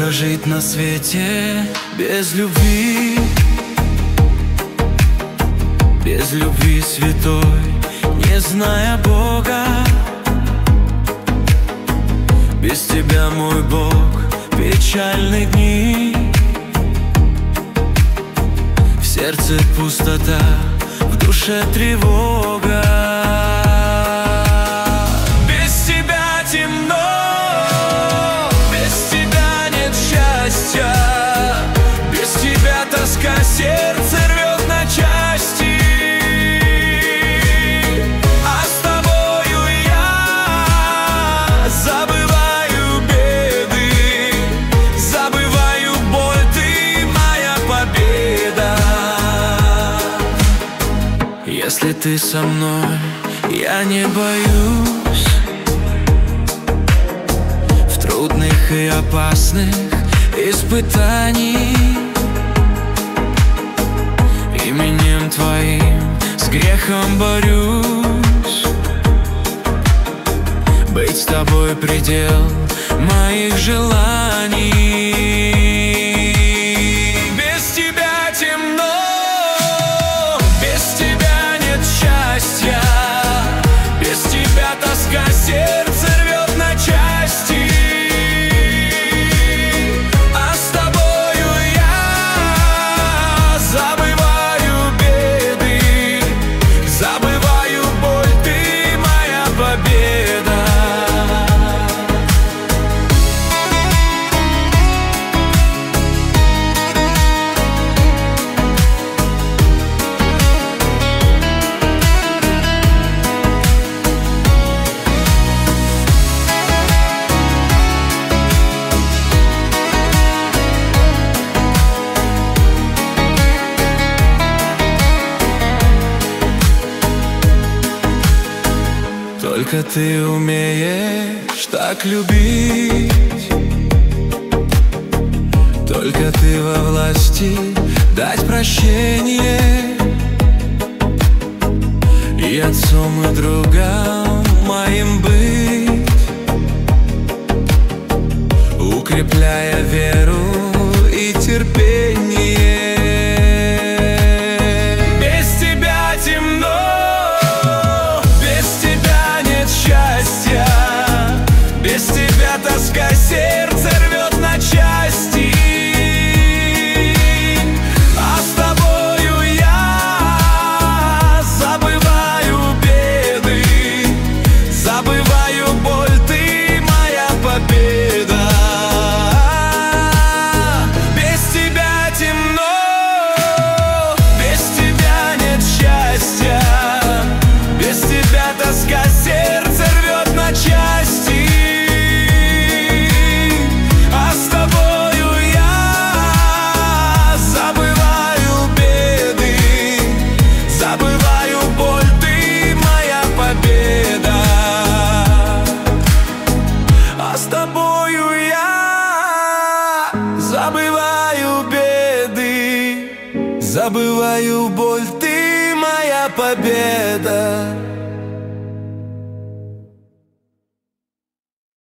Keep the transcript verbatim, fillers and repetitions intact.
прожить на свете без любви? Без любви святой, не зная Бога. Без тебя, мой Бог, печальные дни. В сердце пустота, в душе тревога. Без тебя темно, без тебя нет счастья. Без тебя тоска, сердце рвет на части. А с тобою я забываю беды, забываю боль, ты моя победа. Если ты со мной, я не боюсь в трудных и опасных испытаний. Именем Твоим с грехом борюсь. Быть с Тобой предел моих желаний. Без Тебя темно, без Тебя нет счастья. Без Тебя тоска, сердце рвет на части. А с Тобою я забываю беды, забываю боль, ты моя победа. Только ты умеешь так любить, только ты во власти дать прощение. И отцом, и другом моим быть, укрепляя веру и терпение. Без тебя темно, без тебя тоска, сердце рвет на части. А с тобою я забываю беды, забываю боль, ты моя победа. Без тебя темно, без тебя нет счастья. Без тебя тоска, сердце рвет на части. Забываю беды, забываю боль, ты моя победа.